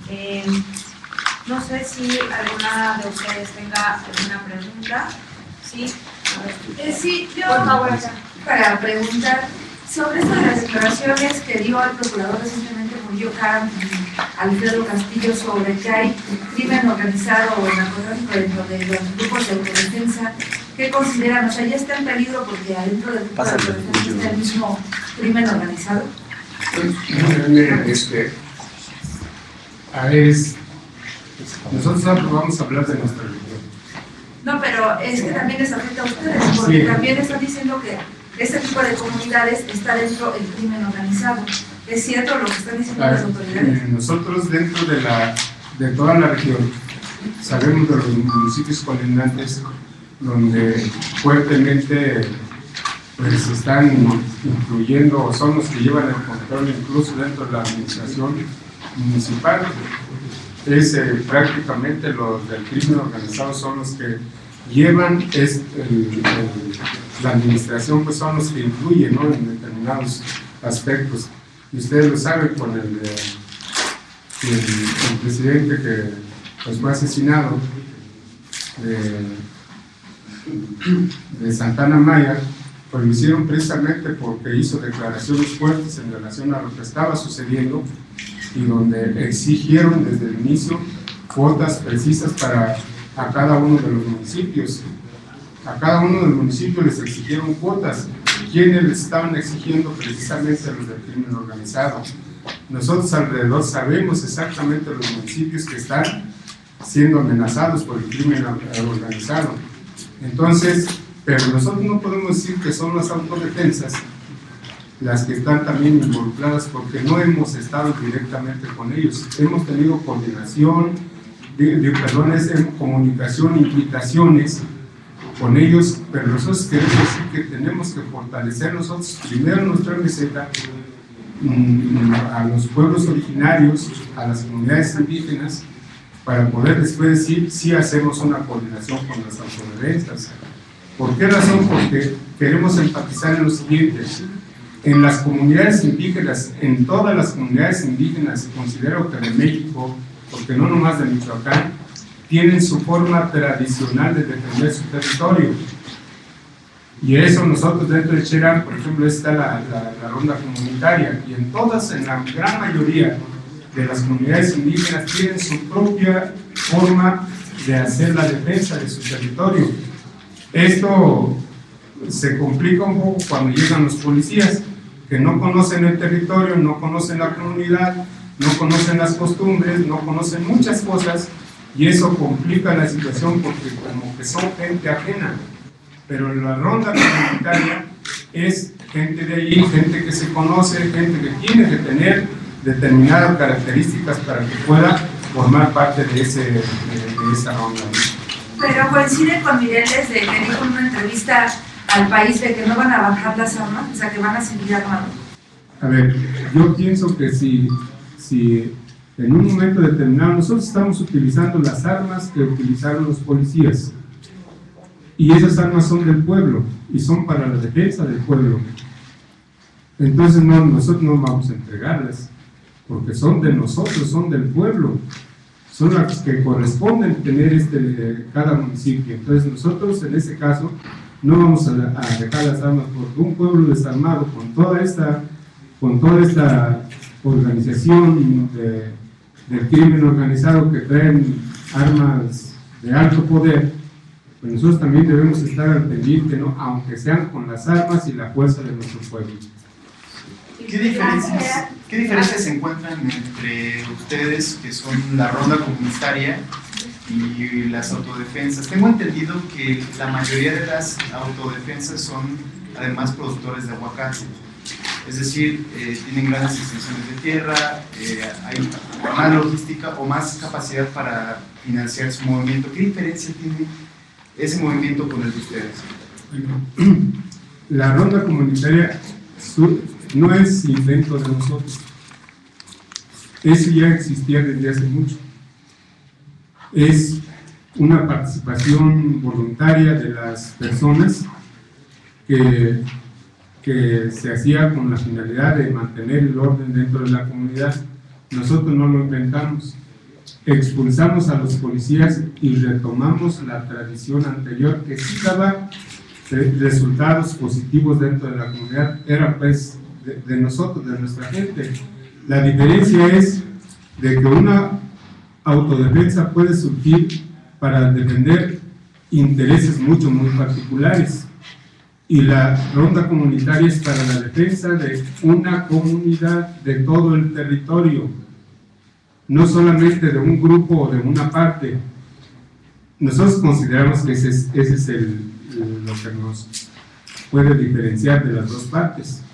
No sé si alguna de ustedes tenga alguna pregunta. Sí, a ver. Sí, yo por favor, para preguntar sobre esto de las declaraciones que dio el procurador recientemente, Murillo Karam, Alfredo Castillo, sobre que hay crimen organizado o narcotráfico dentro de los grupos de autodefensa. ¿Qué consideran? O sea, ya está en peligro porque adentro del grupo de autodefensa está el mismo crimen organizado. A ver, nosotros vamos a hablar de nuestra religión. No, pero es que también les afecta a ustedes, porque también están diciendo que este tipo de comunidades está dentro del crimen organizado. ¿Es cierto lo que están diciendo las autoridades? Nosotros dentro de toda la región sabemos de los municipios colindantes donde fuertemente pues están influyendo o son los que llevan el control incluso dentro de la administración municipal. Prácticamente los del crimen organizado son los que llevan la administración, pues son los que influyen, ¿no?, en determinados aspectos. Y ustedes lo saben con el presidente que pues, fue asesinado de Santana Maya, pues lo hicieron precisamente porque hizo declaraciones fuertes en relación a lo que estaba sucediendo y donde exigieron desde el inicio cuotas precisas para a cada uno de los municipios. A cada uno de los municipios les exigieron cuotas. ¿Quiénes les estaban exigiendo? Precisamente los del crimen organizado. Nosotros alrededor sabemos exactamente los municipios que están siendo amenazados por el crimen organizado. Entonces, pero nosotros no podemos decir que son las autodefensas las que están también involucradas, porque no hemos estado directamente con ellos. Hemos tenido coordinación, comunicación, invitaciones con ellos, pero nosotros queremos decir que tenemos que fortalecer nosotros primero nuestra receta a los pueblos originarios, a las comunidades indígenas, para poder después decir si hacemos una coordinación con las autodefensas. ¿Por qué razón? Porque queremos enfatizar en lo siguiente: en las comunidades indígenas, en todas las comunidades indígenas, considero que de México, porque no nomás de Michoacán, tienen su forma tradicional de defender su territorio. Y eso nosotros dentro de Cherán, por ejemplo, está la ronda comunitaria, y en la gran mayoría de las comunidades indígenas tienen su propia forma de hacer la defensa de su territorio. Esto se complica un poco cuando llegan los policías, que no conocen el territorio, no conocen la comunidad, no conocen las costumbres, no conocen muchas cosas, y eso complica la situación porque como que son gente ajena. Pero la ronda comunitaria es gente de ahí, gente que se conoce, gente que tiene que tener determinadas características para que pueda formar parte de esa ronda. Pero coincide con Mireles de que dijo en una entrevista al país de que no van a bajar las armas, o sea que van a seguir armados. A ver, yo pienso que si en un momento determinado nosotros estamos utilizando las armas que utilizaron los policías, y esas armas son del pueblo y son para la defensa del pueblo, entonces nosotros no vamos a entregarlas, porque son de nosotros, son del pueblo, son las que corresponden tener cada municipio. Entonces nosotros en ese caso no vamos a dejar las armas, porque un pueblo desarmado con toda esta organización del crimen organizado que traen armas de alto poder, pues nosotros también debemos estar al pendiente, ¿no?, aunque sean con las armas y la fuerza de nuestro pueblo. ¿Qué diferencias se encuentran entre ustedes, que son la ronda comunitaria, y las autodefensas? Tengo entendido que la mayoría de las autodefensas son además productores de aguacate, es decir, tienen grandes extensiones de tierra, hay más logística o más capacidad para financiar su movimiento. ¿Qué diferencia tiene ese movimiento con el de ustedes? La ronda comunitaria no es invento de nosotros, eso ya existía desde hace mucho. Es una participación voluntaria de las personas que se hacía con la finalidad de mantener el orden dentro de la comunidad. Nosotros no lo inventamos, expulsamos a los policías y retomamos la tradición anterior que sí daba resultados positivos dentro de la comunidad, era pues de nosotros, de nuestra gente. La diferencia es de que una autodefensa puede surgir para defender intereses muy particulares, y la ronda comunitaria es para la defensa de una comunidad, de todo el territorio, no solamente de un grupo o de una parte. Nosotros consideramos que ese es lo que nos puede diferenciar de las dos partes.